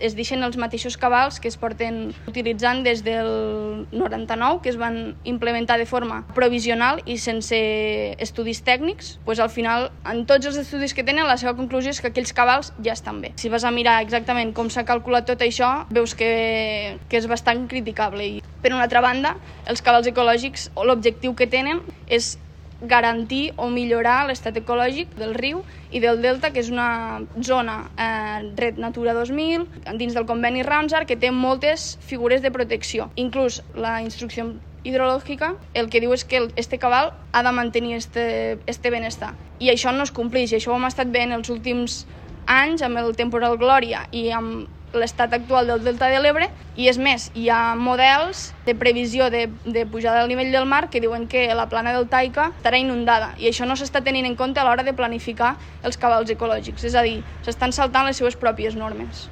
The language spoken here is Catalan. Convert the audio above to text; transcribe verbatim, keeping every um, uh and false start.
es deixen els mateixos cabals que es porten utilitzant des del noranta-nou, que es van implementar de forma provisional i sense estudis tècnics. Pues al final, en tots els estudis que tenen, la seva conclusió és que aquells cabals ja estan bé. Si vas a mirar exactament com s'ha calculat tot això, veus que, que és bastant criticable. I, per una altra banda, els cabals ecològics, l'objectiu que tenen és garantir o millorar l'estat ecològic del riu i del delta, que és una zona eh, Red Natura dos mil, dins del conveni Ramsar, que té moltes figures de protecció. Inclús la instrucció hidrològica el que diu és que este cabal ha de mantenir este, este benestar. I això no es compleix, i això ho hem estat veient els últims anys amb el temporal Glòria i amb l'estat actual del Delta de l'Ebre, i és més, hi ha models de previsió de, de pujada del nivell del mar que diuen que la plana del Taika estarà inundada, i això no s'està tenint en compte a l'hora de planificar els cabals ecològics, és a dir, s'estan saltant les seues pròpies normes.